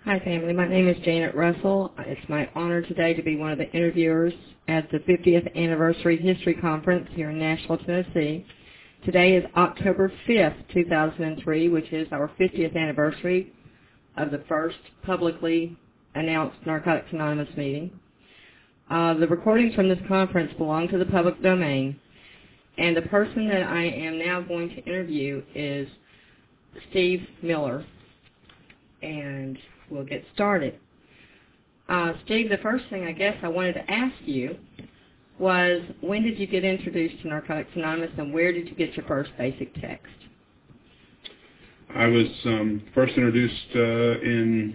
Hi, family. My name is Janet Russell. It's my honor today to be one of the interviewers at the 50th Anniversary History Conference here in Nashville, Tennessee. Today is October 5th, 2003, which is our 50th anniversary of the first publicly announced Narcotics Anonymous meeting. The recordings from this conference belong to the public domain, and the person that I am now going to interview is Steve Miller, and we'll get started. Steve, the first thing I guess I wanted to ask you was, when did you get introduced to Narcotics Anonymous, and where did you get your first basic text? I was first introduced in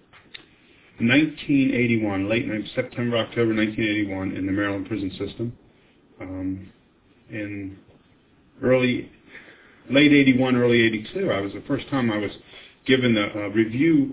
1981, September, October 1981, in the Maryland prison system. In late 81, early 82, I was the first time I was given a review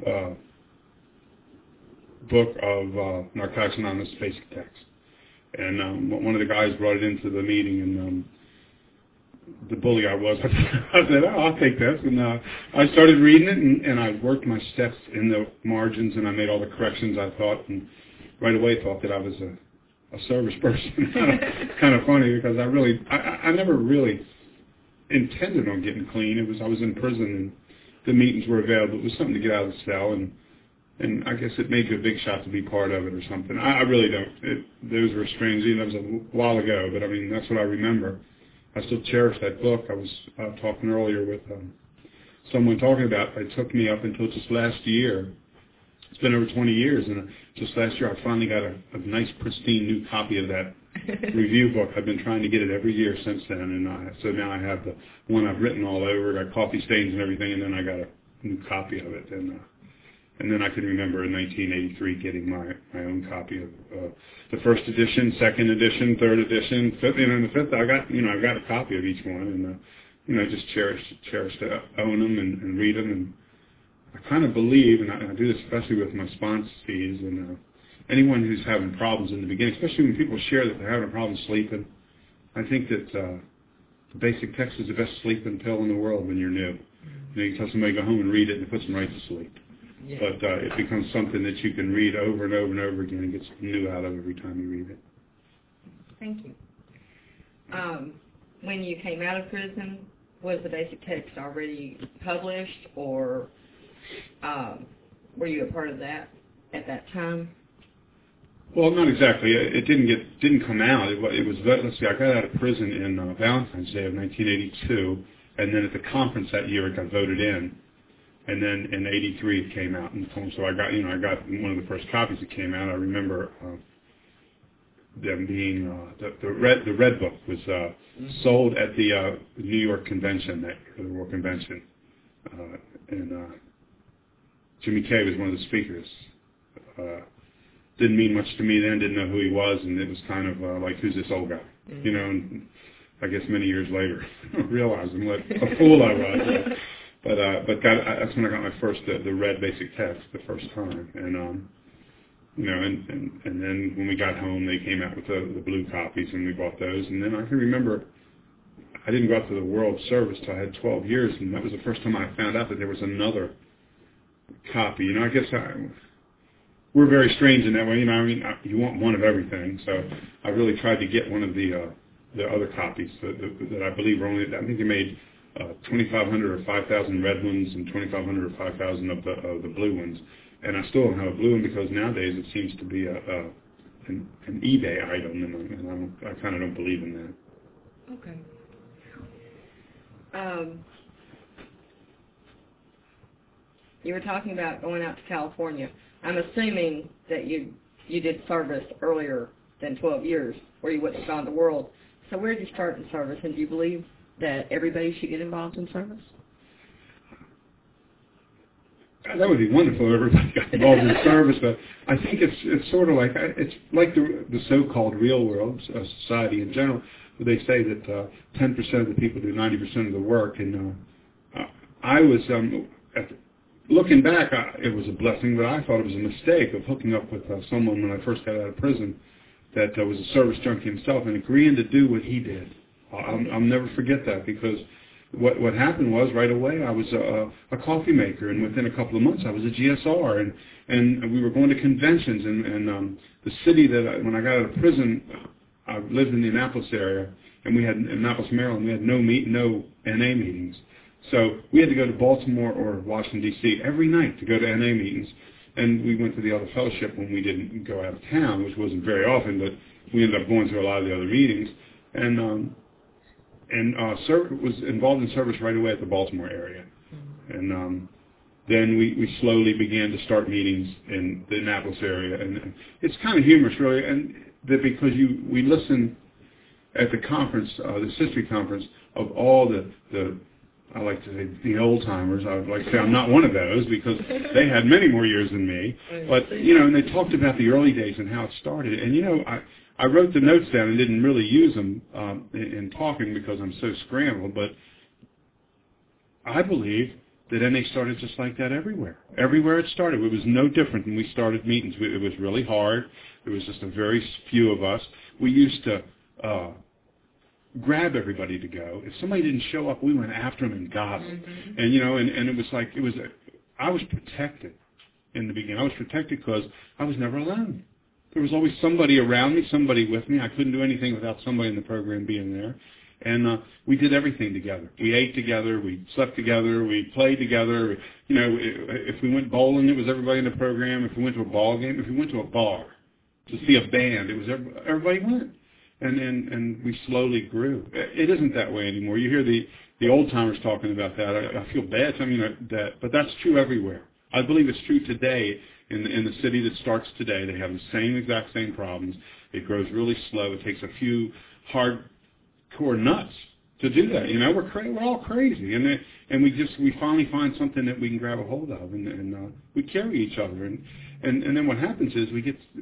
book of Narcotics Anonymous basic text. And one of the guys brought it into the meeting, and the bully I was, I said, I'll take this. And I started reading it, and I worked my steps in the margins, and I made all the corrections I thought, and right away thought that I was a service person. It's kind of funny because I never really intended on getting clean. I was in prison, and the meetings were available. It was something to get out of the cell, and I guess it made you a big shot to be part of it or something. I really don't. Those were strange. That was a while ago, but I mean, that's what I remember. I still cherish that book. I was talking earlier with someone talking about it took me up until just last year. It's been over 20 years, and just last year I finally got a nice, pristine new copy of that review book. I've been trying to get it every year since then, and so now I have the one I've written all over, got coffee stains and everything, and then I got a new copy of it. And then I can remember in 1983 getting my own copy of the first edition, second edition, third edition, fifth. And the fifth, I got a copy of each one, and just cherish to own them and read them. And I kind of believe, and I do this especially with my sponsees and anyone who's having problems in the beginning, especially when people share that they're having a problem sleeping. I think that the basic text is the best sleeping pill in the world when you're new. You tell somebody to go home and read it, and it puts them right to sleep. Yeah. But it becomes something that you can read over and over and over again and get something new out of every time you read it. Thank you. When you came out of prison, was the basic text already published, or were you a part of that at that time? Well, not exactly. It didn't come out. It was. Let's see. I got out of prison in Valentine's Day of 1982, and then at the conference that year it got voted in. And then in '83 it came out, and so I got one of the first copies that came out. I remember them being the red book was sold at the New York convention, the World Convention, and Jimmy Kay was one of the speakers. Didn't mean much to me then. Didn't know who he was, and it was kind of like, who's this old guy? Mm-hmm. And I guess many years later, realizing what a fool I was. But that's when I got my first the red basic text the first time, and and then when we got home, they came out with the blue copies, and we bought those. And then I can remember I didn't go out to the World Service till I had 12 years, and that was the first time I found out that there was another copy. I guess we're very strange in that way. You want one of everything, so I really tried to get one of the other copies that I believe were only. I think they made 2,500 or 5,000 red ones and 2,500 or 5,000 of the blue ones, and I still don't have a blue one because nowadays it seems to be an eBay item, and I kind of don't believe in that. Okay. You were talking about going out to California. I'm assuming that you did service earlier than 12 years, where you went around the world. So where did you start in service, and do you believe that everybody should get involved in service? That would be wonderful if everybody got involved in service, but I think it's sort of like the so-called real world society in general, where they say that 10% of the people do 90% of the work, and I was looking back, it was a blessing, but I thought it was a mistake of hooking up with someone when I first got out of prison that was a service junkie himself and agreeing to do what he did. I'll never forget that, because what happened was right away I was a coffee maker, and within a couple of months I was a GSR, and we were going to conventions, and the city that when I got out of prison, I lived in the Annapolis area, and we had in Annapolis, Maryland, we had no NA meetings. So we had to go to Baltimore or Washington, D.C. every night to go to NA meetings. And we went to the other fellowship when we didn't go out of town, which wasn't very often, but we ended up going to a lot of the other meetings. And was involved in service right away at the Baltimore area. And then we slowly began to start meetings in the Annapolis area. And it's kind of humorous, really, and that because we listen at the conference, this history conference, of all the I like to say the old timers. I would like to say I'm not one of those because they had many more years than me. But and they talked about the early days and how it started. And I wrote the notes down and didn't really use them in talking because I'm so scrambled. But I believe that NA started just like that everywhere. Everywhere it started, it was no different when we started meetings. It was really hard. There was just a very few of us. We used to grab everybody to go. If somebody didn't show up, we went after them and got them. Mm-hmm. And it was like I was protected in the beginning. I was protected because I was never alone. There was always somebody around me, somebody with me. I couldn't do anything without somebody in the program being there. And we did everything together. We ate together. We slept together. We played together. If we went bowling, it was everybody in the program. If we went to a ball game, if we went to a bar to see a band, it was everybody went. And we slowly grew. It isn't that way anymore. You hear the old-timers talking about that. I feel bad telling you that, but that's true everywhere. I believe it's true today in the city that starts today. They have the exact same problems. It grows really slow. It takes a few hardcore nuts to do that. We're all crazy, and we finally find something that we can grab a hold of, and we carry each other. And then what happens is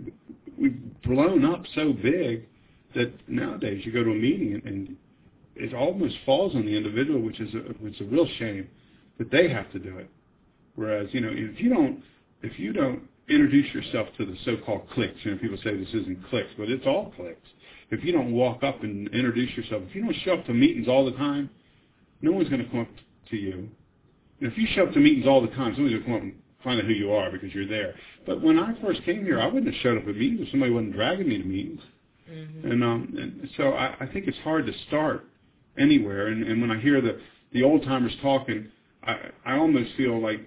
we've blown up so big that nowadays you go to a meeting and it almost falls on the individual, which is a real shame that they have to do it. Whereas, if you don't introduce yourself to the so-called cliques, people say this isn't cliques, but it's all cliques. If you don't walk up and introduce yourself, if you don't show up to meetings all the time, no one's going to come up to you. And if you show up to meetings all the time, somebody's going to come up and find out who you are because you're there. But when I first came here, I wouldn't have showed up at meetings if somebody wasn't dragging me to meetings. Mm-hmm. And so I think it's hard to start anywhere. And when I hear the old timers talking, I almost feel like,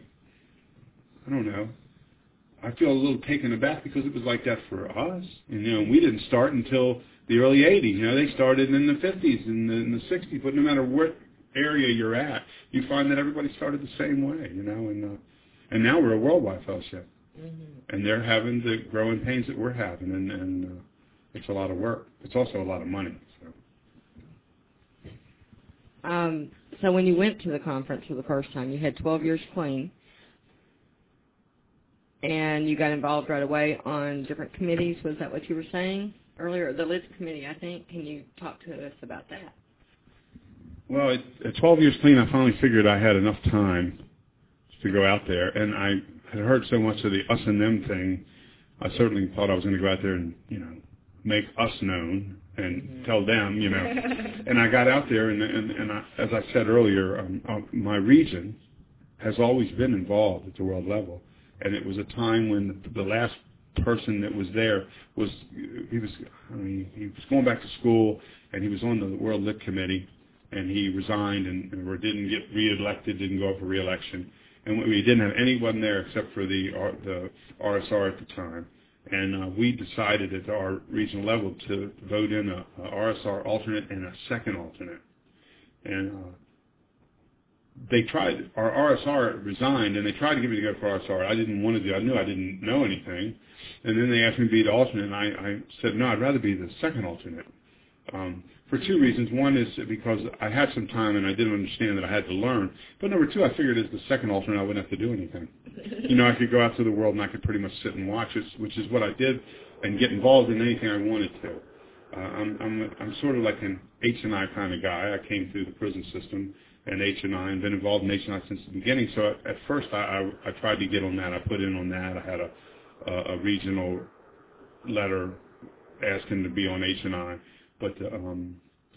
I don't know, I feel a little taken aback because it was like that for us. And we didn't start until the early 80s. They started in the 50s and in the 60s. But no matter what area you're at, you find that everybody started the same way. And now we're a worldwide fellowship, and they're having the growing pains that we're having, and it's a lot of work. It's also a lot of money. So when you went to the conference for the first time, you had 12 years clean, and you got involved right away on different committees. Was that what you were saying earlier? The Lids Committee, I think. Can you talk to us about that? Well, at 12 years clean, I finally figured I had enough time to go out there, and I had heard so much of the us and them thing. I certainly thought I was going to go out there and, make us known and tell them, And I got out there, and I, as I said earlier, my region has always been involved at the world level. And it was a time when the last person that was there was going back to school, and he was on the World Lit Committee, and he resigned or didn't get reelected, didn't go up for reelection. And we didn't have anyone there except for the RSR at the time. And we decided at our regional level to vote in a RSR alternate and a second alternate. And they tried. Our RSR resigned, and they tried to get me to go for RSR. I didn't want to do it. I knew I didn't know anything. And then they asked me to be the alternate, and I said, no, I'd rather be the second alternate. For two reasons. One is because I had some time and I didn't understand that I had to learn. But number two, I figured as the second alternate, I wouldn't have to do anything. I could go out to the world and I could pretty much sit and watch it, which is what I did, and get involved in anything I wanted to. I'm sort of like an H&I kind of guy. I came through the prison system and H&I and been involved in H&I since the beginning. So at first I tried to get on that. I put in on that. I had a regional letter asking to be on H&I. But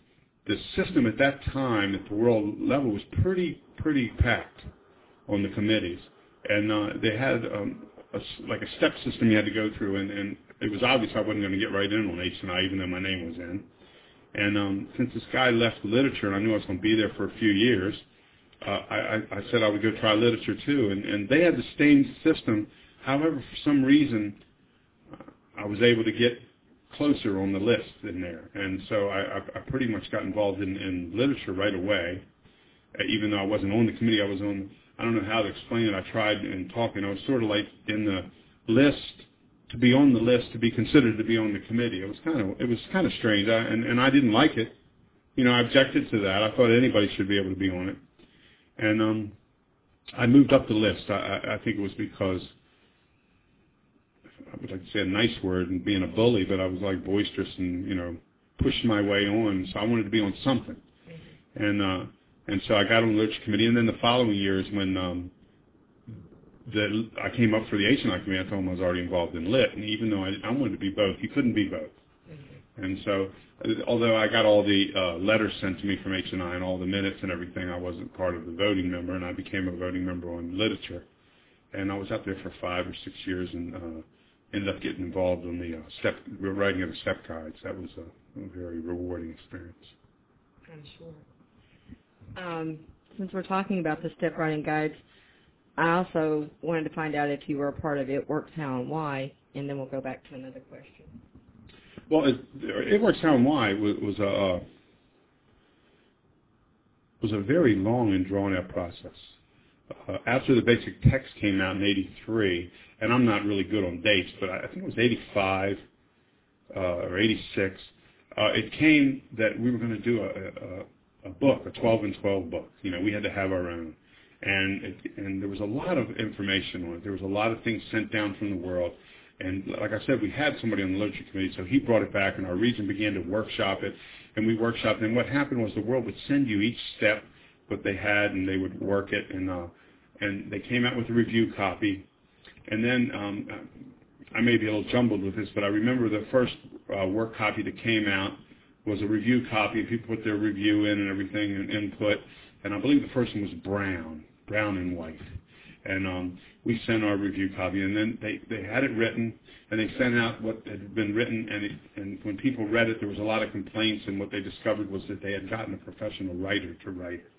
the system at that time at the world level was pretty packed on the committees, and they had like a step system you had to go through, and it was obvious I wasn't going to get right in on H&I, even though my name was in. And since this guy left literature, and I knew I was going to be there for a few years, I said I would go try literature too. And they had the same system. However, for some reason, I was able to get closer on the list in there. And so I pretty much got involved in literature right away. Even though I wasn't on the committee, I was on, I don't know how to explain it. I tried in talking. I was sort of like in the list, to be on the list, to be considered to be on the committee. It was kind of strange, and I didn't like it. You know, I objected to that. I thought anybody should be able to be on it. And I moved up the list. I think it was because, I would like to say a nice word and being a bully, but I was like boisterous and, you know, pushed my way on. So I wanted to be on something. And so I got on the literature committee. And then the following years when I came up for the H&I committee, I told him I was already involved in lit. And even though I wanted to be both, you couldn't be both. And so, although I got all the letters sent to me from H&I and all the minutes and everything, I wasn't part of the voting member, and I became a voting member on literature. And I was up there for 5 or 6 years and ended up getting involved in the writing of the step guides. That was a very rewarding experience. I'm sure. Since we're talking about the step writing guides, I also wanted to find out if you were a part of It Works How and Why, and then we'll go back to another question. Well, It Works How and Why was a very long and drawn-out process. After the basic text came out in '83, and I'm not really good on dates, but I think it was '85 or '86, it came that we were going to do a book, a 12 and 12 book. You know, we had to have our own. And there was a lot of information on it. There was a lot of things sent down from the world. And like I said, we had somebody on the literature committee, so he brought it back, and our region began to workshop it. And we workshopped it. And what happened was the world would send you each step, what they had, and they would work it. And they came out with a review copy. And then I may be a little jumbled with this, but I remember the first work copy that came out was a review copy. People put their review in and everything and input. And I believe the first one was brown and white. And we sent our review copy, and then they had it written, and they sent out what had been written, and when people read it, there was a lot of complaints, and what they discovered was that they had gotten a professional writer to write it.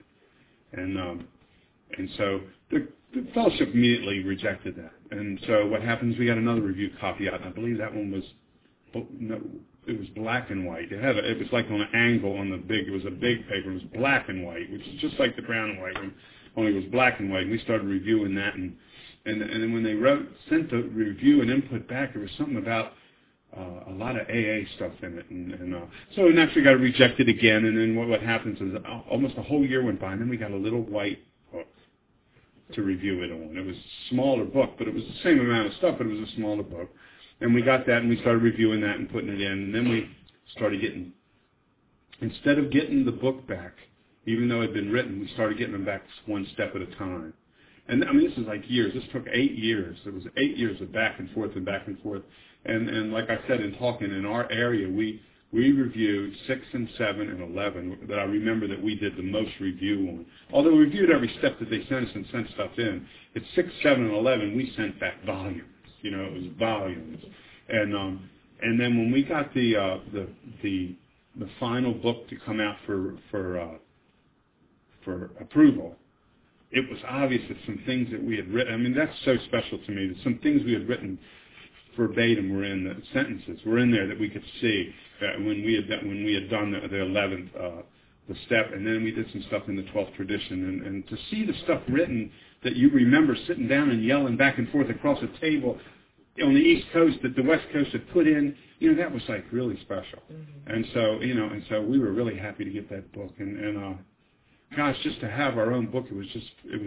And so the fellowship immediately rejected that. And so what happens, we got another review copy out, and I believe that one was, it was black and white. It was like on an angle on it was a big paper. It was black and white, which is just like the brown and white one, only it was black and white. And we started reviewing that, and then when they sent the review and input back, there was something about a lot of AA stuff in it, and so it naturally got rejected again. And then what happens is almost a whole year went by, and then we got a little white book to review it on. It was a smaller book, but it was the same amount of stuff, but it was a smaller book. And we got that, and we started reviewing that and putting it in. And then we started instead of getting the book back, even though it had been written, we started getting them back one step at a time. And I mean, this is like years. This took 8 years. It was 8 years of back and forth and back and forth. And like I said in talking, in our area, we reviewed 6 and 7 and 11 that I remember that we did the most review on. Although we reviewed every step that they sent us and sent stuff in, it's 6, 7, and 11 we sent back volumes. You know, it was volumes. And then when we got the final book to come out for approval, it was obvious that some things that we had written, I mean, that's so special to me, that some things we had written verbatim were in the sentences, were in there that we could see when we had done the 11th, the step, and then we did some stuff in the 12th tradition, and to see the stuff written that you remember sitting down and yelling back and forth across a table on the East Coast that the West Coast had put in, you know, that was like really special. Mm-hmm. And so we were really happy to get that book, and gosh, just to have our own book, it was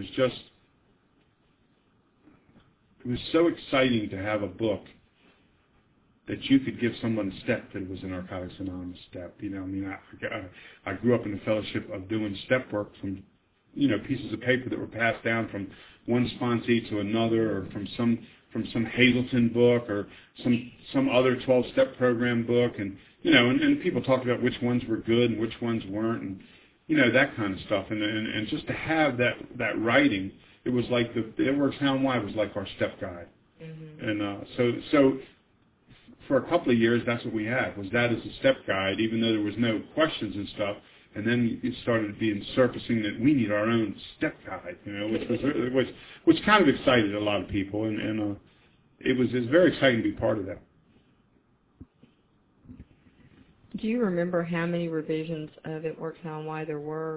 so exciting to have a book that you could give someone a step that was an Narcotics Anonymous step. You know, I mean, I grew up in the fellowship of doing step work from pieces of paper that were passed down from one sponsee to another, or from some Hazleton book, or some other 12-step program book, and people talked about which ones were good and which ones weren't, and that kind of stuff, and just to have that writing, it was like It Works How and Why was like our step guide, and so for a couple of years that's what we had, was that as a step guide, even though there was no questions and stuff. And then it started being surfacing that we need our own step guide, which kind of excited a lot of people, and it was very exciting to be part of that. Do you remember how many revisions of It Works How and Why there were?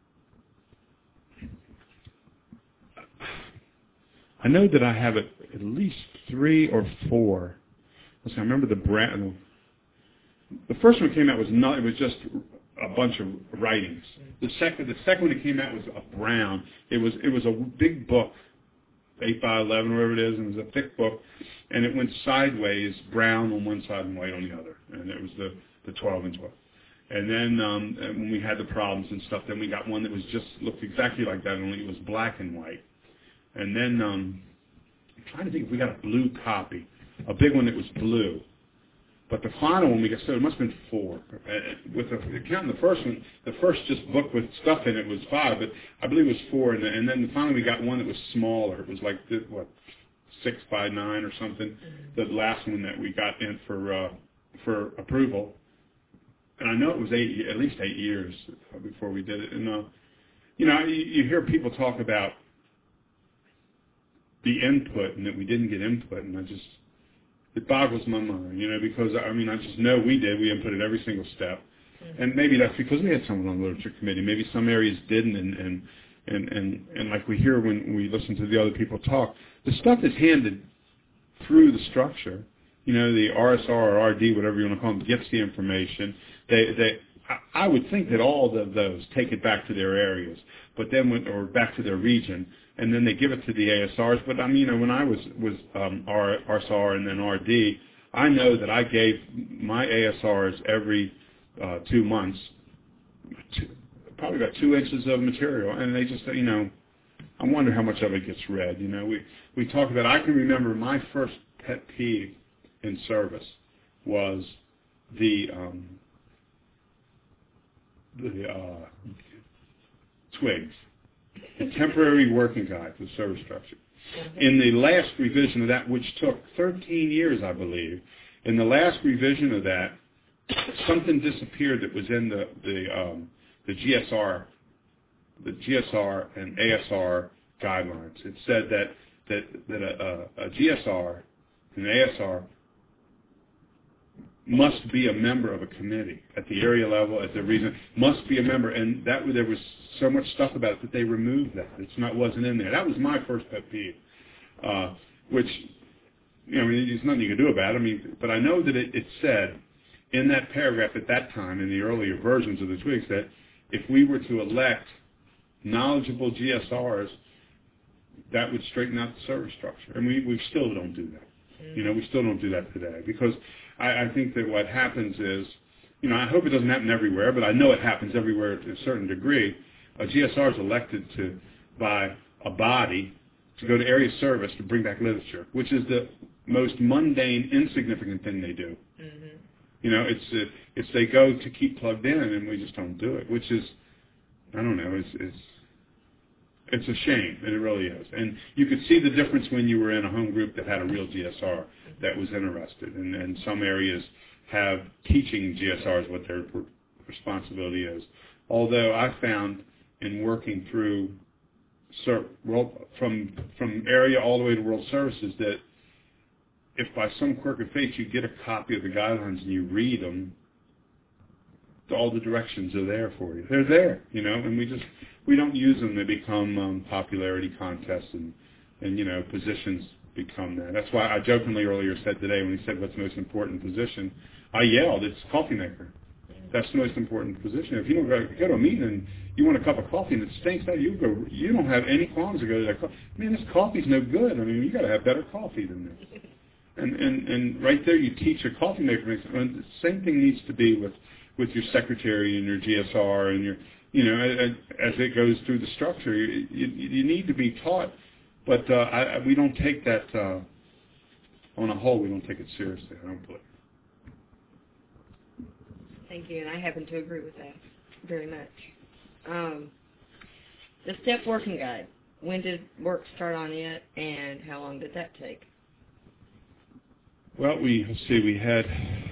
I know that I have at least 3 or 4. Listen, I remember the first one came out it was just a bunch of writings. The second one that came out was a brown. It was a big book, 8 by 11, whatever it is, and it was a thick book, and it went sideways, brown on one side and white on the other, and it was the 12 and 12. And then when we had the problems and stuff, then we got one that was looked exactly like that, only it was black and white. And then I'm trying to think if we got a blue copy, a big one that was blue. But the final one we got, so it must have been 4. Counting the first one, the first just book with stuff in it was 5, but I believe it was 4. And then finally we got one that was smaller. It was like 6 by 9 or something. The last one that we got in for approval. And I know it was at least 8 years before we did it. And you hear people talk about the input and that we didn't get input, and it boggles my mind, because I just know we inputted every single step, and maybe that's because we had someone on the literature committee. Maybe some areas didn't, and like we hear when we listen to the other people talk, the stuff is handed through the structure. The RSR or RD, whatever you want to call them, gets the information. I would think that all of those take it back to their areas, but then or back to their region, and then they give it to the ASRs. But when I was RSR and then RD, I know that I gave my ASRs every 2 months probably about 2 inches of material, and they just I wonder how much of it gets read. We talk about. I can remember my first pet peeve in service was the TWIGs, the Temporary Working Guide for Service Structure. In the last revision of that, which took 13 years, I believe, in the last revision of that, something disappeared that was in the GSR and ASR guidelines. It said that a GSR and an ASR must be a member of a committee at the area level, at the region, must be a member, and there was so much stuff about it that they removed that. It wasn't in there. That was my first pet peeve, which, there's nothing you can do about it. But I know that it said in that paragraph at that time, in the earlier versions of the TWIGs, that if we were to elect knowledgeable GSRs, that would straighten out the service structure, and we still don't do that. We still don't do that today, because I think that what happens is, I hope it doesn't happen everywhere, but I know it happens everywhere to a certain degree. A GSR is elected by a body to go to area service to bring back literature, which is the most mundane, insignificant thing they do. It's they go to keep plugged in, and we just don't do it, which is, I don't know, it's a shame, and it really is. And you could see the difference when you were in a home group that had a real GSR that was interested. And some areas have teaching GSRs what their responsibility is. Although I found in working through from area all the way to World Services that if by some quirk of fate you get a copy of the guidelines and you read them, all the directions are there for you. They're there, and we don't use them. They become popularity contests, and positions become that. That's why I jokingly earlier said today, when he said what's the most important position, I yelled, it's coffee maker. That's the most important position. If you don't go to a meeting and you want a cup of coffee and it stinks, you don't have any qualms to go to that coffee. Man, this coffee's no good. You got to have better coffee than this. And right there, you teach a coffee maker. And the same thing needs to be with your secretary and your GSR and as it goes through the structure, you need to be taught. But we don't take that, on a whole, we don't take it seriously, I don't believe. Thank you, and I happen to agree with that very much. The STEP Working Guide, when did work start on it, and how long did that take? Well, we had,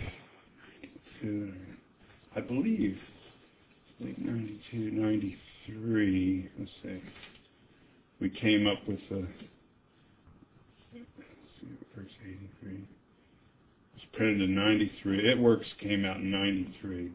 I believe, late 92, 93, let's see, we came up with let's see, first 83. It was printed in 93. It Works came out in 93.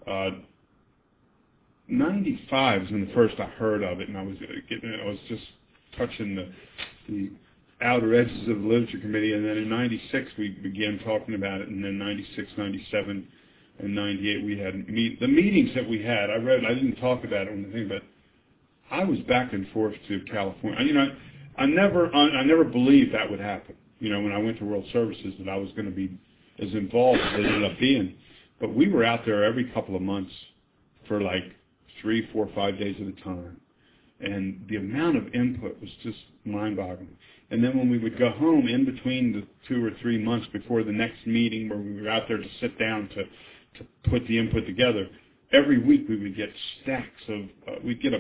95 is when the first I heard of it, and I was just touching the outer edges of the literature committee, and then in 96 we began talking about it, and then 96, 97, and 98 we had the meetings that we had. I didn't talk about it on the thing, but I was back and forth to California. I never believed that would happen. When I went to World Services, that I was going to be as involved as I ended up being. But we were out there every couple of months for like 3, 4, 5 days at a time. And the amount of input was just mind-boggling. And then when we would go home in between the 2 or 3 months before the next meeting where we were out there to sit down to put the input together, every week we would get stacks of, we'd get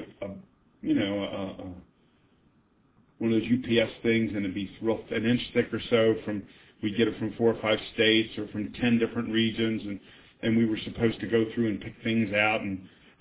one of those UPS things, and it'd be an inch thick or so. We'd get it from 4 or 5 states or from 10 different regions, and we were supposed to go through and pick things out. And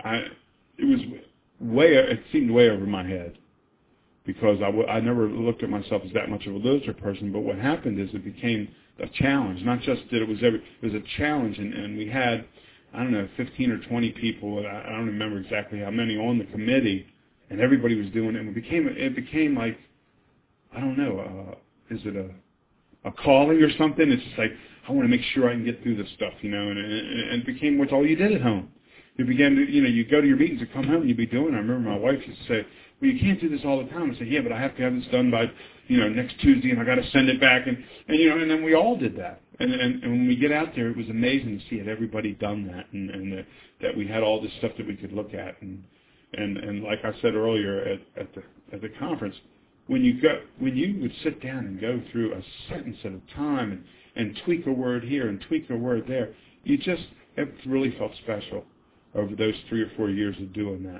it seemed way over my head, because I never looked at myself as that much of a literature person. But what happened is it became a challenge. Not just that it was a challenge, and we had, I don't know, 15 or 20 people. I don't remember exactly how many on the committee, and everybody was doing it. And it became like, I don't know, is it a calling or something? It's just like, I want to make sure I can get through this stuff, and it became what's all you did at home. You began to, you go to your meetings and come home and you'd be doing it. I remember my wife used to say, well, you can't do this all the time. I said, yeah, but I have to have this done by, next Tuesday, and I got to send it back. And then we all did that. And when we get out there, it was amazing to see it. Everybody done that, and that we had all this stuff that we could look at. And like I said earlier at the conference, when you would sit down and go through a sentence at a time and tweak a word here and tweak a word there, it really felt special over those 3 or 4 years of doing that,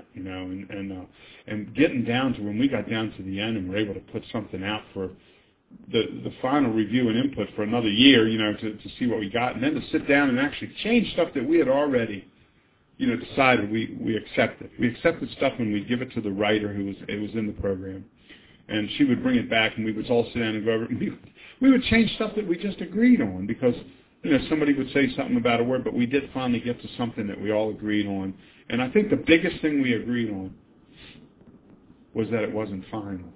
and getting down to when we got down to the end and were able to put something out for the final review and input for another year, to see what we got, and then to sit down and actually change stuff that we had already, decided we accepted. We accepted stuff when we give it to the writer who was in the program, and she would bring it back, and we would all sit down and go over it. And we would change stuff that we just agreed on, because somebody would say something about a word, but we did finally get to something that we all agreed on. And I think the biggest thing we agreed on was that it wasn't final.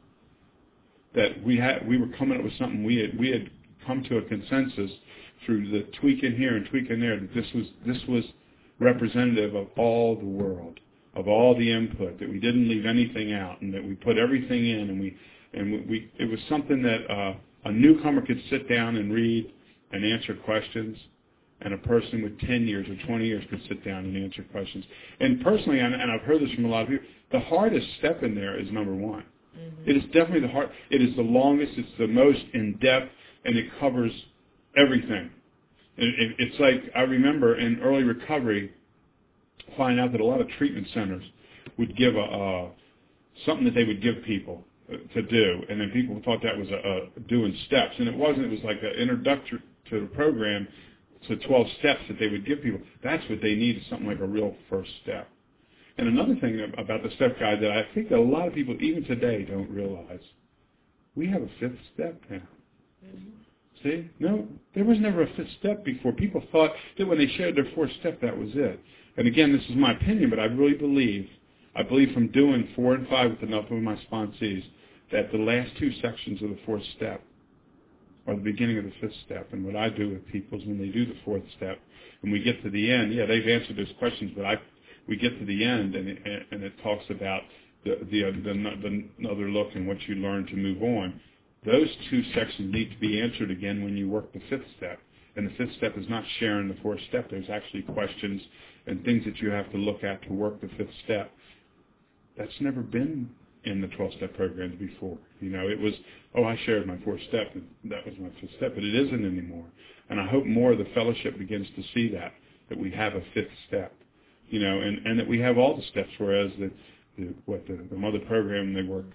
That we were coming up with something, we had come to a consensus through the tweaking here and tweaking there, that this was representative of all the world, of all the input, that we didn't leave anything out, and that we put everything in, and it was something that a newcomer could sit down and read and answer questions, and a person with 10 years or 20 years could sit down and answer questions. And personally, and I've heard this from a lot of people, the hardest step in there is number 1. Mm-hmm. It is definitely it is the longest, it's the most in-depth, and it covers everything. It's like, I remember in early recovery, find out that a lot of treatment centers would give something that they would give people to do, and then people thought that was doing steps, and it wasn't. It was like an introduction to the program, to 12 steps that they would give people. That's what they need, is something like a real first step. And another thing about the STEP guide that I think that a lot of people, even today, don't realize, we have a 5th step now. Mm-hmm. See? No, there was never a 5th step before. People thought that when they shared their 4th step, that was it. And again, this is my opinion, but I really believe from doing 4 and 5 with enough of my sponsees, that the last 2 sections of the 4th step are the beginning of the 5th step. And what I do with people is when they do the 4th step, and we get to the end, yeah, they've answered those questions, but we get to the end, and it talks about the other look and what you learn to move on. Those 2 sections need to be answered again when you work the 5th step. And the fifth step is not sharing the fourth step. There's actually questions and things that you have to look at to work the fifth step. That's never been in the 12-step programs before. It was, I shared my fourth step, and that was my fifth step, but it isn't anymore. And I hope more of the fellowship begins to see that we have a fifth step, and that we have all the steps, whereas the mother program, they work,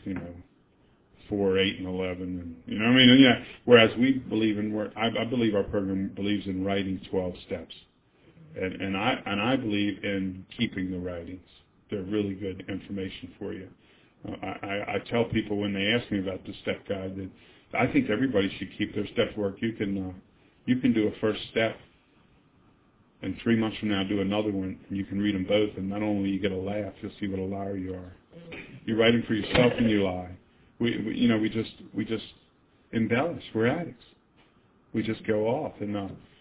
4, 8, and 11, and whereas we believe I believe our program believes in writing 12 steps, and I believe in keeping the writings. They're really good information for you. I tell people when they ask me about the step guide that I think everybody should keep their step work. You can do a first step, and 3 months from now do another one, and you can read them both, and not only you get a laugh, you'll see what a liar you are. You're writing for yourself and you lie. We just embellish. We're addicts. We just go off and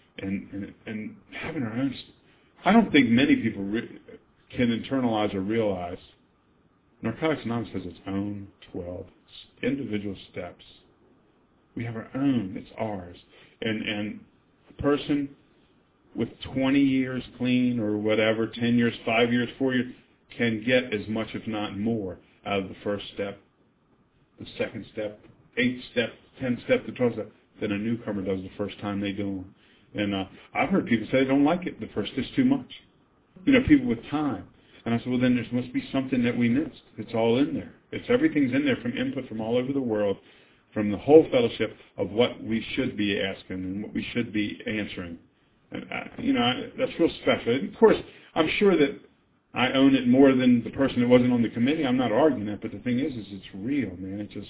having our own. I don't think many people can internalize or realize Narcotics Anonymous has its own 12 individual steps. We have our own. It's ours. And a person with 20 years clean or whatever, 10 years, 5 years, 4 years, can get as much, if not more, out of the first step, the second step, 8th step, 10th step, the 12th step, than a newcomer does the first time they do them. And I've heard people say they don't like it the first. It's too much. People with time. And I said, well, then there must be something that we missed. It's all in there. Everything's in there from input from all over the world, from the whole fellowship of what we should be asking and what we should be answering. And, that's real special. And of course, I'm sure that I own it more than the person that wasn't on the committee. I'm not arguing that, but the thing is it's real, man. It just,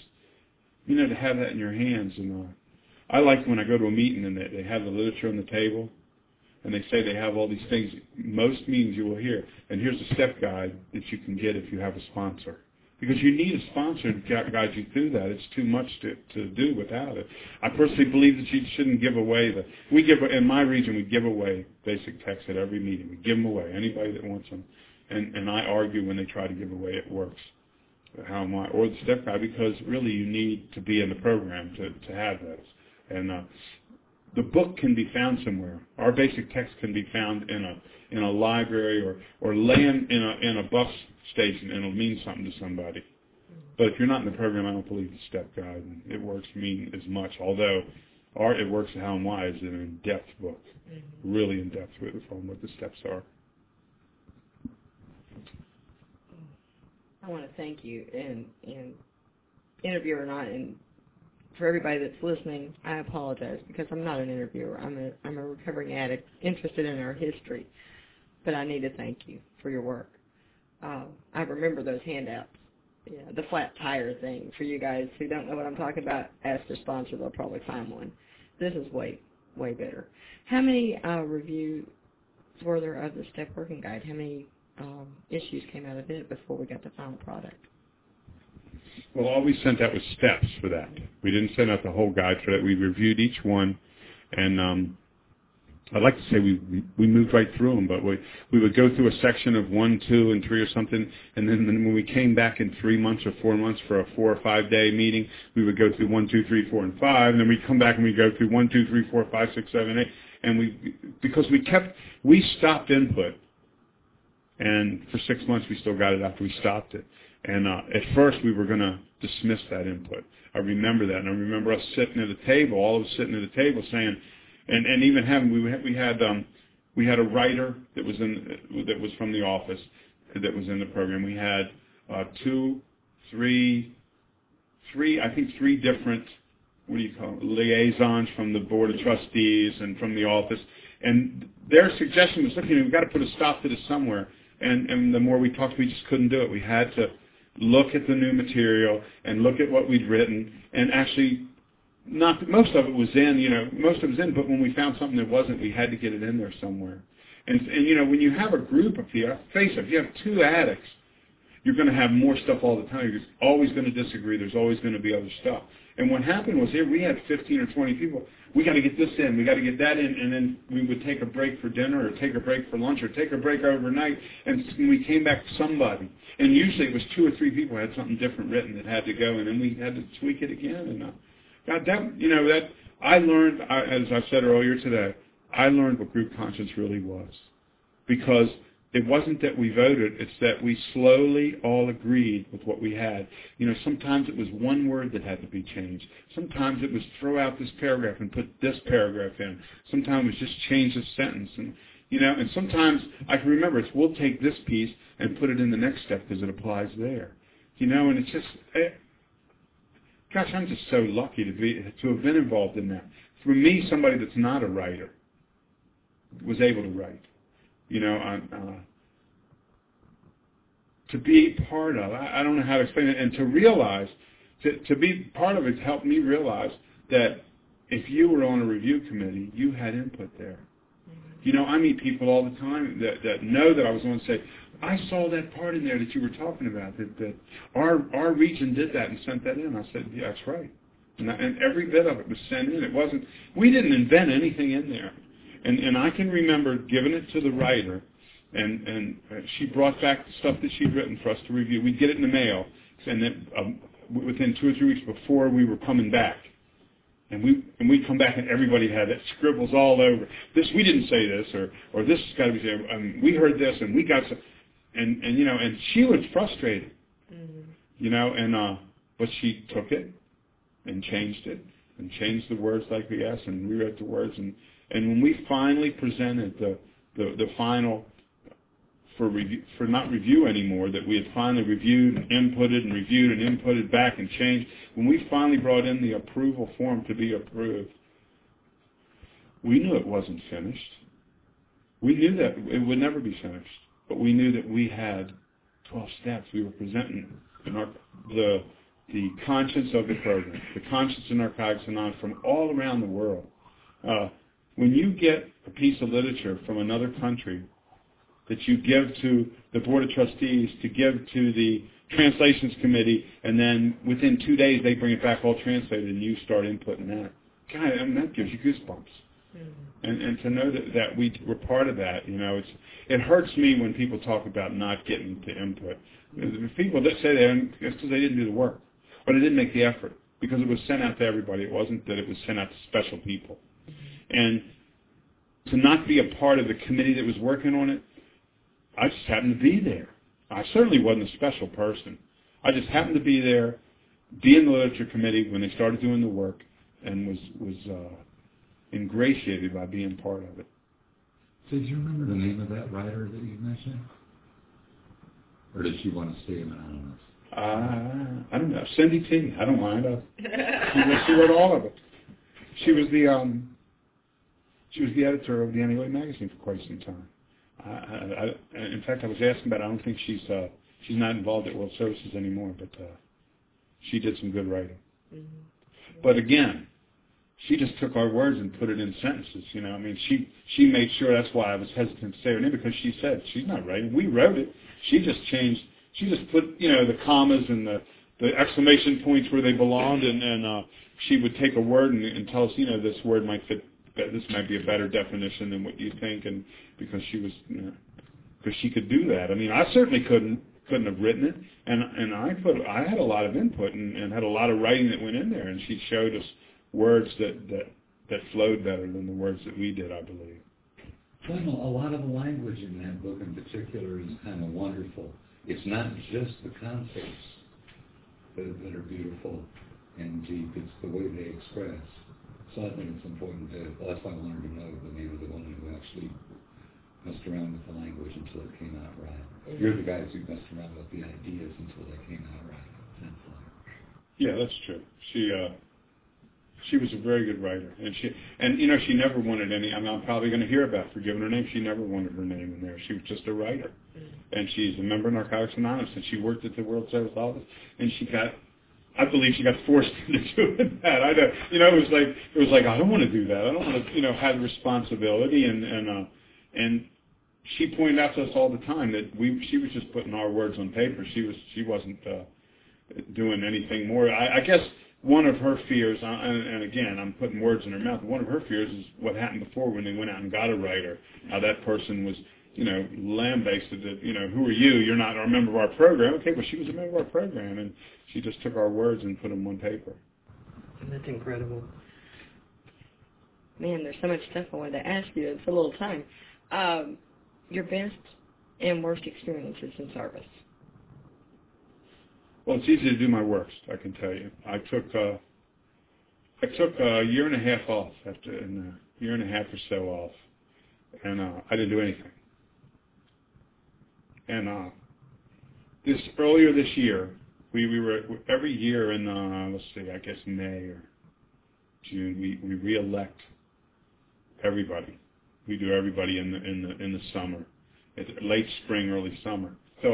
to have that in your hands. And I like when I go to a meeting and they have the literature on the table, and they say they have all these things. Most meetings you will hear, and here's a step guide that you can get if you have a sponsor. Because you need a sponsor to guide you through that. It's too much to do without it. I personally believe that you shouldn't give away in my region, we give away basic texts at every meeting. We give them away, anybody that wants them. And I argue when they try to give away, it works. How am I? Or the step guide, because really you need to be in the program to have those. And the book can be found somewhere. Our basic text can be found in a library or laying in a bus station, and it'll mean something to somebody. But if you're not in the program, I don't believe the step guide. It works mean as much. Although It Works How and Why is an in-depth book, really in-depth on what the steps are. I want to thank you, and interviewer or not, and for everybody that's listening, I apologize because I'm not an interviewer. I'm a recovering addict interested in our history, but I need to thank you for your work. I remember those handouts, the flat tire thing. For you guys who don't know what I'm talking about, ask your sponsor. They'll probably find one. This is way, way better. How many reviews were there of the Step Working Guide? How many issues came out of it before we got the final product? Well, all we sent out was steps for that. We didn't send out the whole guide for that. We reviewed each one, and I'd like to say we moved right through them, but we would go through a section of 1, 2, and 3 or something, and then when we came back in 3 months or 4 months for a 4 or 5 day meeting, we would go through 1, 2, 3, 4, and 5, and then we'd come back and we'd go through 1, 2, 3, 4, 5, 6, 7, 8, and because we stopped input, and for 6 months we still got it after we stopped it. And at first we were going to dismiss that input. I remember that, and I remember us sitting at a table, all of us sitting at a table saying, and even having we had a writer that was from the office that was in the program. We had three different liaisons from the board of trustees and from the office, and their suggestion was, look, we've got to put a stop to this somewhere. And the more we talked, we just couldn't do it. We had to look at the new material and look at what we'd written, and actually, most of it was in, but when we found something that wasn't, we had to get it in there somewhere. And when you have a group of people, face it, if you have 2 addicts, you're going to have more stuff all the time. You're always going to disagree. There's always going to be other stuff. And what happened was here we had 15 or 20 people. We got to get this in. We got to get that in. And then we would take a break for dinner or take a break for lunch or take a break overnight. And we came back to somebody. And usually it was 2 or 3 people who had something different written that had to go. And then we had to tweak it again. And God, I learned, as I said earlier today, I learned what group conscience really was. Because it wasn't that we voted, it's that we slowly all agreed with what we had. Sometimes it was one word that had to be changed. Sometimes it was throw out this paragraph and put this paragraph in. Sometimes it was just change a sentence. And sometimes I can remember we'll take this piece and put it in the next step because it applies there. And it's just, gosh, I'm just so lucky to have been involved in that. For me, somebody that's not a writer was able to write. To be part of, I don't know how to explain it, and to realize, to be part of it helped me realize that if you were on a review committee, you had input there. I meet people all the time that know that I was on and say, I saw that part in there that you were talking about, that our region did that and sent that in. I said, yeah, that's right. And every bit of it was sent in. We didn't invent anything in there. And I can remember giving it to the writer, and she brought back the stuff that she'd written for us to review. We'd get it in the mail, and then within 2 or 3 weeks before we were coming back, and we'd come back and everybody had that scribbles all over. We didn't say this, or this has got to be said. We heard this, and we got some, and she was frustrated, but she took it and changed it and changed the words like we asked and rewrote the words and when we finally presented the final for not review anymore, that we had finally reviewed and inputted and reviewed and inputted back and changed, when we finally brought in the approval form to be approved, we knew it wasn't finished. We knew that it would never be finished, but we knew that we had 12 steps. We were presenting the conscience of the program, the conscience in Narcotics Anonymous from all around the world. When you get a piece of literature from another country that you give to the Board of Trustees, to give to the Translations Committee, and then within 2 days they bring it back all translated and you start inputting that, God, that gives you goosebumps. And to know that we were part of that, it hurts me when people talk about not getting to input. People that say it's because they didn't do the work, or they didn't make the effort, because it was sent out to everybody. It wasn't that it was sent out to special people. And to not be a part of the committee that was working on it, I just happened to be there. I certainly wasn't a special person. I just happened to be there, be in the literature committee when they started doing the work, and was ingratiated by being part of it. So do you remember the name of that writer that you mentioned? Or did she want to stay anonymous? I don't know. Cindy T. I don't mind. She wrote all of it. She was the editor of the NAOA magazine for quite some time. In fact, I was asking about it. I don't think she's not involved at World Services anymore, but she did some good writing. Mm-hmm. But again, she just took our words and put it in sentences. She made sure. That's why I was hesitant to say her name, because she said she's not writing. We wrote it. She just changed. She just put the commas and the exclamation points where they belonged, and she would take a word and tell us, this word might fit. This might be a better definition than what you think, and because she was, because she could do that. I certainly couldn't have written it, and I had a lot of input and had a lot of writing that went in there, and she showed us words that flowed better than the words that we did, I believe. Well, a lot of the language in that book in particular is kind of wonderful. It's not just the concepts that are beautiful and deep, it's the way they express. So I think it's important well, that's why I wanted to know the name of the woman who actually messed around with the language until it came out right. Mm-hmm. You're the guys who messed around with the ideas until they came out right. Yeah, that's true. She was a very good writer, and she never wanted any. I'm probably going to hear about her giving her name. She never wanted her name in there. She was just a writer, and she's a member of Narcotics Anonymous, and she worked at the World Service Office, and I believe she got forced into doing that. It was like I don't want to do that. I don't want to have the responsibility, and she pointed out to us all the time that she was just putting our words on paper. She wasn't doing anything more. I guess one of her fears, and again, I'm putting words in her mouth, one of her fears is what happened before when they went out and got a writer, how that person was, lambasted that, who are you? You're not a member of our program. Okay, well, she was a member of our program, and she just took our words and put them on paper. That's incredible. Man, there's so much stuff I wanted to ask you. It's a little time. Your best and worst experiences in service? Well, it's easy to do my worst, I can tell you. I took a year and a half off, a year and a half or so off, and I didn't do anything. And earlier this year, we were every year in let's see, I guess May or June, we re-elect everybody. We do everybody in the summer, it's late spring, early summer. So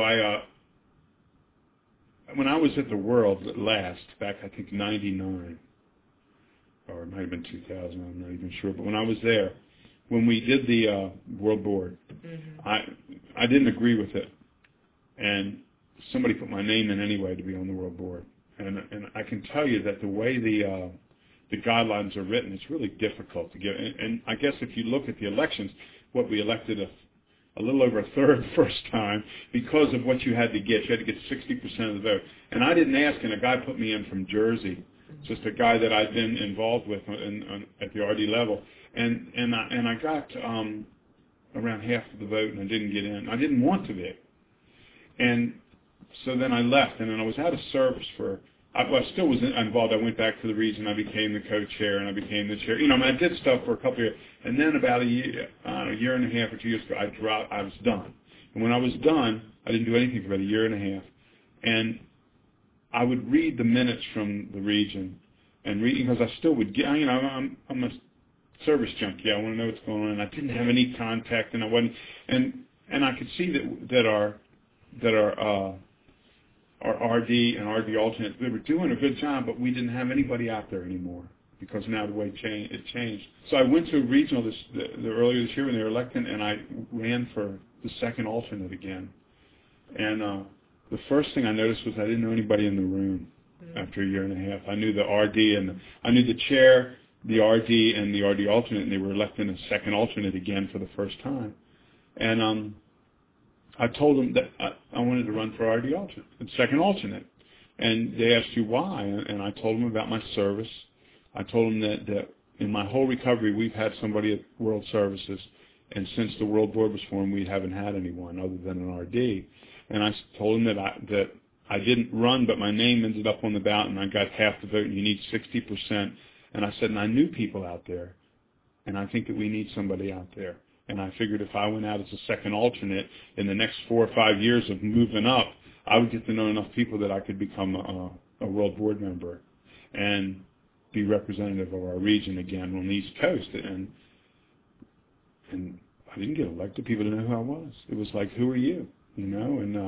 when I was at the World last, back I think '99, or it might have been 2000, I'm not even sure. But when I was there, when we did the World Board, I didn't agree with it, and somebody put my name in anyway to be on the World Board. And I can tell you that the way the guidelines are written, it's really difficult to get. And I guess if you look at the elections, what we elected a little over a third the first time because of what you had to get. You had to get 60% of the vote. And I didn't ask, and a guy put me in from Jersey, just a guy that I'd been involved with at the RD level. And I got around half of the vote, and I didn't get in. I didn't want to be. And so then I left, and then I was out of service I still was involved. I went back to the region. I became the co-chair, and I became the chair. I did stuff for a couple of years. And then about a year and a half or 2 years ago, I was done. And when I was done, I didn't do anything for about a year and a half. And I would read the minutes from the region, and because I still would get, I'm a service junkie. I want to know what's going on. And I didn't have any contact, and I wasn't, and I could see that our RD and RD alternates, they were doing a good job, but we didn't have anybody out there anymore because now the way it changed. So I went to a regional earlier this year when they were elected, and I ran for the second alternate again. And the first thing I noticed was I didn't know anybody in the room after a year and a half. I knew the RD I knew the chair, the RD, and the RD alternate, and they were electing a second alternate again for the first time. And I told them that I wanted to run for RD alternate, second alternate. And they asked you why, and I told them about my service. I told them that in my whole recovery, we've had somebody at World Services, and since the World Board was formed, we haven't had anyone other than an RD. And I told them that I didn't run, but my name ended up on the ballot, and I got half the vote, and you need 60%. And I said, and I knew people out there, and I think that we need somebody out there. And I figured if I went out as a second alternate in the next 4 or 5 years of moving up, I would get to know enough people that I could become a World Board member and be representative of our region again on the East Coast. And I didn't get elected. People didn't know who I was. It was like, who are you? And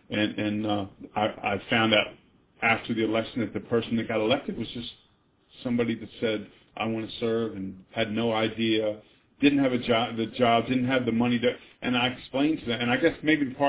I found out after the election that the person that got elected was just somebody that said, I want to serve, and had no idea, didn't have the job, didn't have the money and I explained to them, and I guess maybe the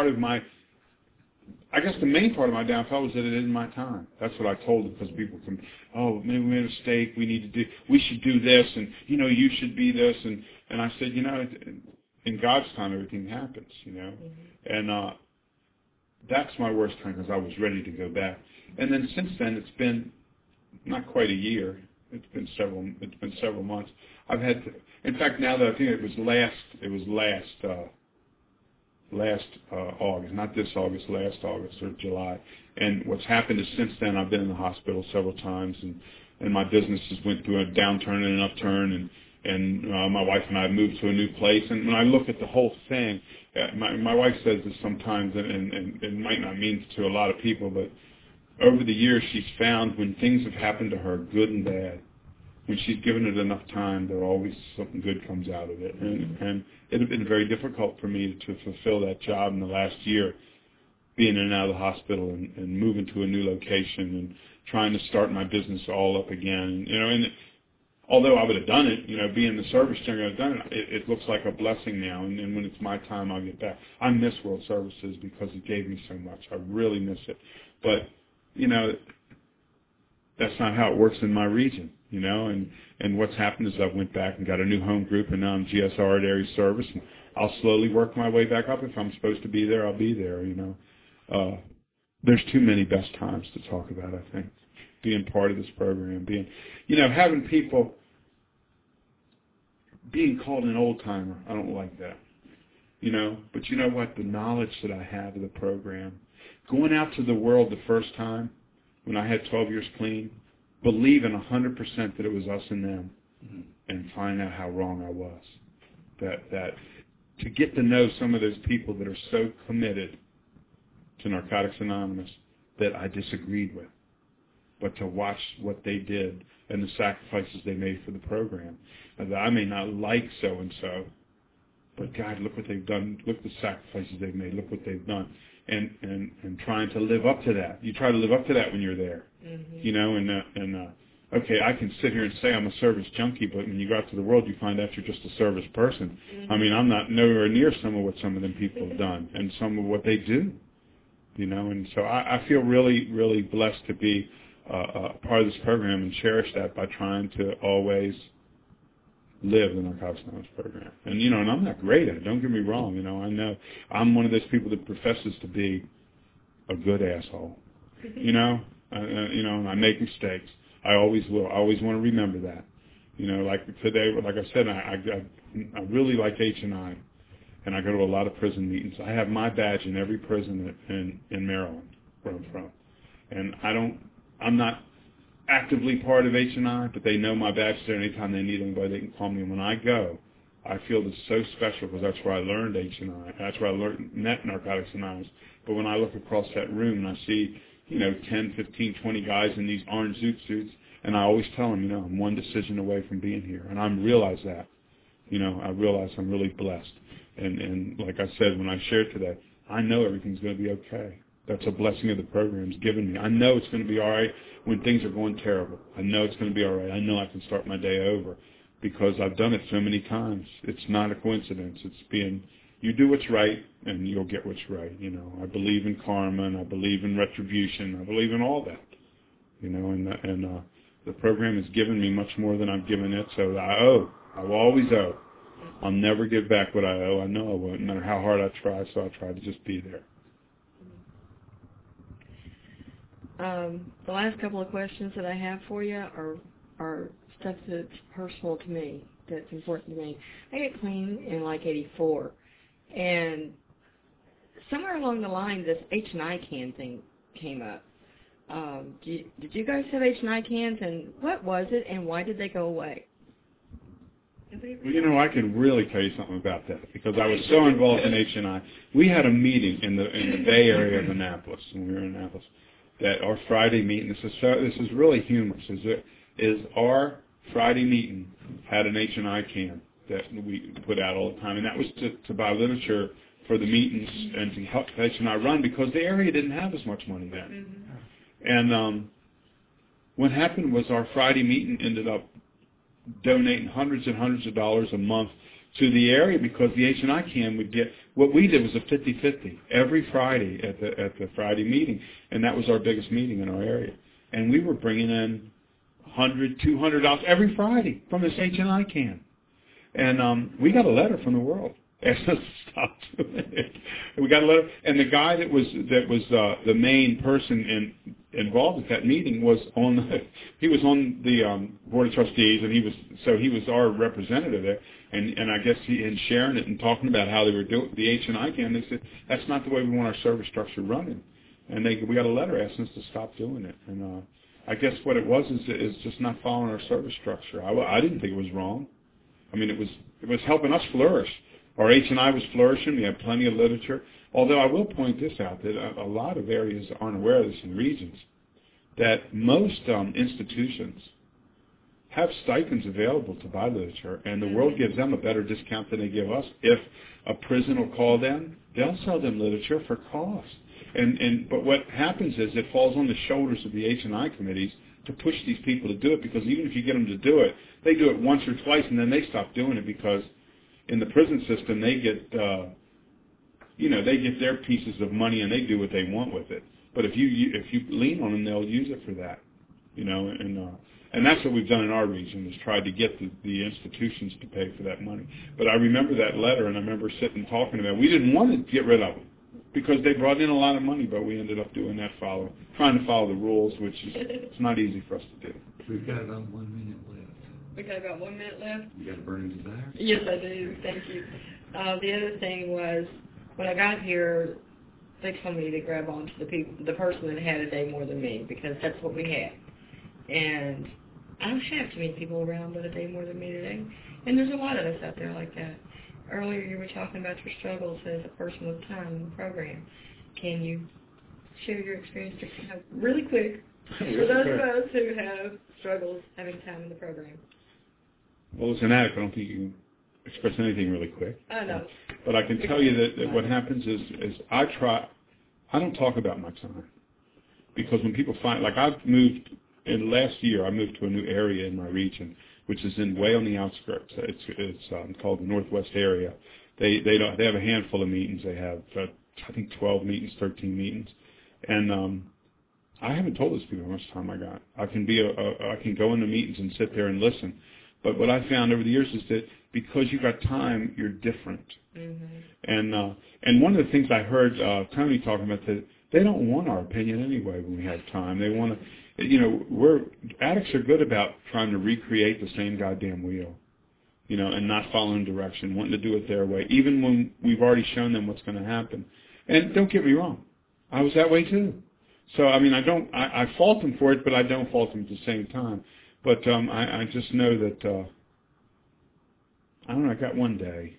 main part of my downfall was that it isn't my time. That's what I told them, because people can, maybe we made a mistake, we should do this, and, you should be this, and I said, in God's time, everything happens, and that's my worst time, because I was ready to go back. And then since then, it's been not quite a year. It's been several months. I've had to, in fact, now that I think it was last August, not this August, last August or July. And what's happened is since then I've been in the hospital several times, and my business has went through a downturn and an upturn, and my wife and I moved to a new place. And when I look at the whole thing, my wife says this sometimes, and it might not mean to a lot of people, but over the years she's found when things have happened to her, good and bad, when she's given it enough time, there always something good comes out of it. And it had been very difficult for me to fulfill that job in the last year, being in and out of the hospital and moving to a new location and trying to start my business all up again. And although I would have done it, being the service general, I've done it, it looks like a blessing now. And when it's my time, I'll get back. I miss World Services because it gave me so much. I really miss it. But, that's not how it works in my region, and what's happened is I went back and got a new home group, and now I'm GSR at Area Service, and I'll slowly work my way back up. If I'm supposed to be there, I'll be there, There's too many best times to talk about, I think, being part of this program, having people being called an old-timer, I don't like that. You know, but you know what? The knowledge that I have of the program, going out to the world the first time when I had 12 years clean, believing 100% that it was us and them, and find out how wrong I was. That to get to know some of those people that are so committed to Narcotics Anonymous that I disagreed with, but to watch what they did and the sacrifices they made for the program. That I may not like so-and-so, but God, look what they've done. Look the sacrifices they've made. Look what they've done. And trying to live up to that. You try to live up to that when you're there. You know, okay, I can sit here and say I'm a service junkie, but when you go out to the world, you find out you're just a service person. I mean, I'm not nowhere near some of what some of them people have done and some of what they do. You know, and so I feel really, really blessed to be a part of this program and cherish that by trying to always live the Narcotics Anonymous program. And, you know, and I'm not great at it. Don't get me wrong. You know, I know I'm one of those people that professes to be a good asshole. You know, and I make mistakes. I always will. I always want to remember that. You know, like today, like I said, I really like H&I, and I go to a lot of prison meetings. I have my badge in every prison in Maryland where I'm from. And I'm not actively part of H&I, but they know my badge there. Anytime they need anybody, they can call me. And when I go, I feel it's so special because that's where I learned H&I. That's where I met Narcotics Anonymous. But when I look across that room and I see, you know, 10, 15, 20 guys in these orange zoot suits, and I always tell them, you know, I'm one decision away from being here. And I realize that. You know, I realize I'm really blessed. And like I said, when I shared today, I know everything's going to be okay. That's a blessing of the program's given me. I know it's going to be all right when things are going terrible. I know it's going to be all right. I know I can start my day over because I've done it so many times. It's not a coincidence. It's being, you do what's right and you'll get what's right. You know, I believe in karma and I believe in retribution. I believe in all that. You know, and the program has given me much more than I've given it. So I will always owe. I'll never give back what I owe. I know I won't, no matter how hard I try. So I try to just be there. The last couple of questions that I have for you are stuff that's personal to me, that's important to me. I got clean in like 84, and somewhere along the line, this H&I can thing came up. Did you guys have H&I cans, and what was it, and why did they go away? Well, you know, I can really tell you something about that because I was so involved in H&I. We had a meeting in the Bay Area of Annapolis, when we were in Annapolis, that our Friday meeting, this is really humorous, is our Friday meeting had an H&I can that we put out all the time, and that was to buy literature for the meetings and to help H&I run because the area didn't have as much money then. And what happened was our Friday meeting ended up donating hundreds and hundreds of dollars a month to the area because the H&I can would get, what we did was a 50-50 every Friday at the Friday meeting, and that was our biggest meeting in our area. And we were bringing in $100, $200 every Friday from this H&I can. And we got a letter from the world asking us to stop doing it. We got a letter, and the guy that was the main person involved at that meeting was on the board of trustees, and he was our representative there. And I guess in sharing it and talking about how they were doing the H&I can, they said that's not the way we want our service structure running, and we got a letter asking us to stop doing it. And I guess what it was is just not following our service structure. I didn't think it was wrong. I mean, it was helping us flourish. Our H&I was flourishing. We had plenty of literature. Although I will point this out, that a lot of areas aren't aware of this in regions, that most institutions have stipends available to buy literature, and the world gives them a better discount than they give us. If a prison will call them, they'll sell them literature for cost. But what happens is it falls on the shoulders of the H&I committees to push these people to do it, because even if you get them to do it, they do it once or twice, and then they stop doing it because in the prison system they get they get their pieces of money and they do what they want with it. But if you lean on them, they'll use it for that, and that's what we've done in our region, is tried to get the institutions to pay for that money. But I remember that letter, and I remember sitting talking about it. We didn't want to get rid of them because they brought in a lot of money, but we ended up doing that, trying to follow the rules, which is it's not easy for us to do. We've got about 1 minute left. We got about 1 minute left. You got a burning desire? Yes, I do. Thank you. The other thing was, when I got here, they told me to grab on to the person that had a day more than me, because that's what we had. And I don't have too many people around with a day more than me today. And there's a lot of us out there like that. Earlier you were talking about your struggles as a person with time in the program. Can you share your experience really quick for those of us who have struggles having time in the program? Well, as an addict, I don't think you can express anything really quick. I know. But I can tell you that what happens is I don't talk about my time. Because when people find, like I've moved, in last year I moved to a new area in my region, which is way on the outskirts. It's called the Northwest area. They have a handful of meetings. They have, I think, 12 meetings, 13 meetings. And I haven't told those people how much time I got. I can go into meetings and sit there and listen. But what I found over the years is that because you've got time, you're different. Mm-hmm. And one of the things I heard Tony talking about, that they don't want our opinion anyway when we have time. They want to, addicts are good about trying to recreate the same goddamn wheel, and not following direction, wanting to do it their way, even when we've already shown them what's going to happen. And don't get me wrong, I was that way too. So, I mean, I fault them for it, but I don't fault them at the same time. But I just know that, I don't know, I got one day,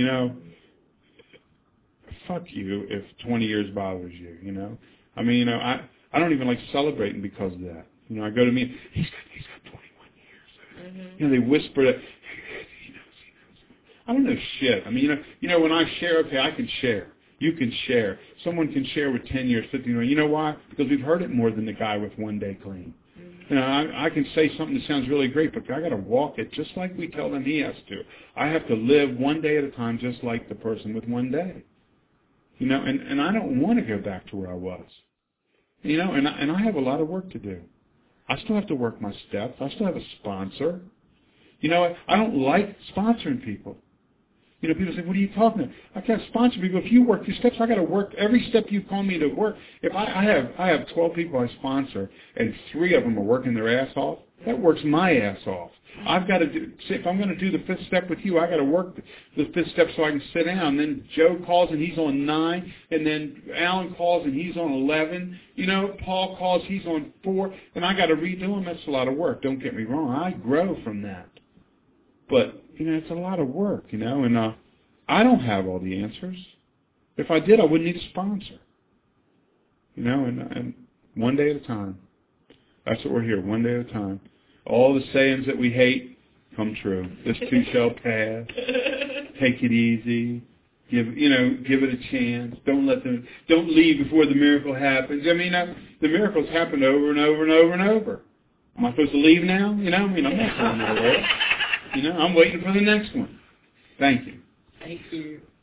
fuck you if 20 years bothers you, I mean, I don't even like celebrating because of that. I go to me, he's got 21 years. Mm-hmm. They whisper that, he knows. I don't know shit. I mean, when I share, okay, I can share. You can share. Someone can share with 10 years, 15 years. You know why? Because we've heard it more than the guy with 1 day clean. I can say something that sounds really great, but I got to walk it just like we tell them he has to. I have to live 1 day at a time, just like the person with 1 day. And I don't want to go back to where I was. And I have a lot of work to do. I still have to work my steps. I still have a sponsor. I don't like sponsoring people. People say, what are you talking about? I can't sponsor people. If you work your steps, I got to work every step you call me to work. If I have 12 people I sponsor, and 3 of them are working their ass off, that works my ass off. I've got to do, if I'm going to do the 5th step with you, I got to work the 5th step so I can sit down. Then Joe calls and he's on 9, and then Alan calls and he's on 11. Paul calls, he's on 4, and I got to redo them. That's a lot of work. Don't get me wrong. I grow from that. But it's a lot of work, and I don't have all the answers. If I did, I wouldn't need a sponsor. And 1 day at a time. That's what we're here, 1 day at a time. All the sayings that we hate come true. This too shall pass. Take it easy. Give it a chance. Don't leave before the miracle happens. I mean, the miracles happen over and over and over and over. Am I supposed to leave now? I'm not going anywhere. I'm waiting for the next one. Thank you. Thank you.